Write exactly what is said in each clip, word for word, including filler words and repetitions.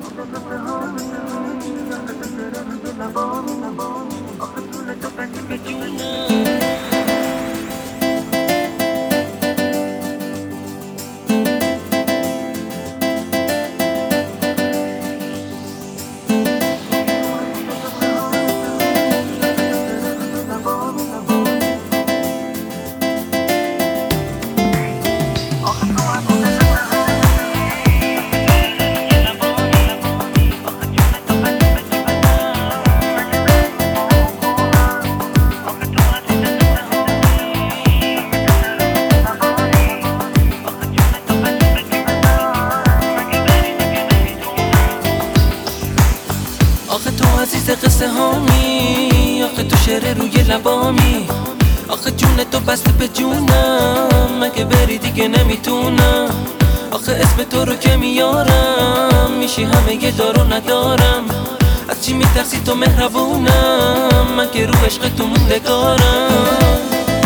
آخه تو عزیز قصه هامی، آخه تو شعر روی لبامی، آخه جون تو بسته به جونم، مگه بری دیگه نمیتونم. آخه اسم تو رو که میارم میشی همه یه دارو ندارم. از چی میترسی تو مهربونم، من که رو عشق تو موندگارم.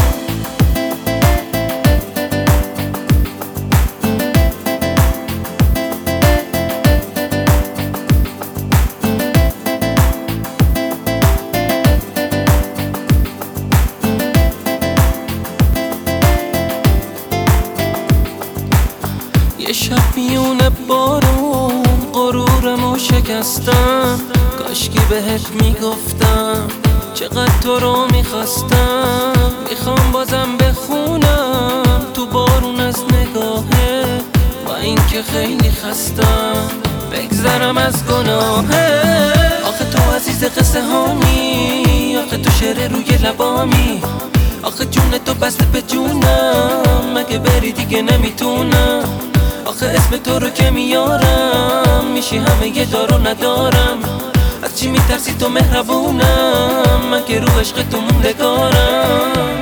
یه شب میونه بارون غرورمو شکستم، کاشکی بهت میگفتم چقدر تو رو میخواستم. میخوام بازم بخونم تو بارون از نگاهه، با این که خیلی خستم بگذرم از گناهه. آخه تو عزیز قصه هامی، آخه تو شعر روی لبامی، آخه جون تو بسته به جونم، مگه بری دیگه نمیتونم. آخه اسم تو رو که میارم میشی همه یه دارو ندارم. از چی میترسی تو مهربونم، من که رو عشق تو موندگارم.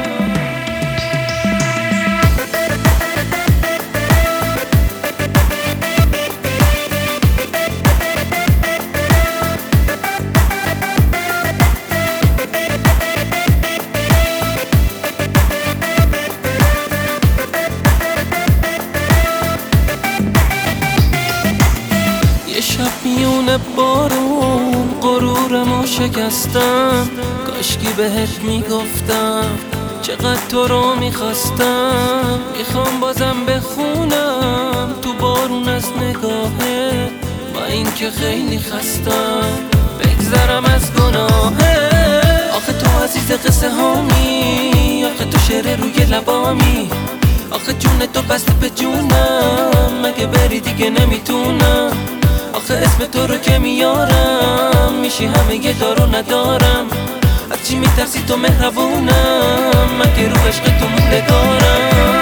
یه شب میونه بارون غرورمو شکستم، کاشکی بهت میگفتم چقدر تو رو میخواستم. میخوام بازم بخونم تو بارون از نگاهه، با این که خیلی خستم بگذرم از گناهه. آخه تو عزیز قصه هامی، آخه تو شعر روی لبامی، آخه جون تو بسته به جونم، مگه بری دیگه نمیتونم. آخه اسم تو رو که میارم میشی همه یه دارو ندارم. از چی میترسی تو مهربونم، من که رو عشق تو موندگارم.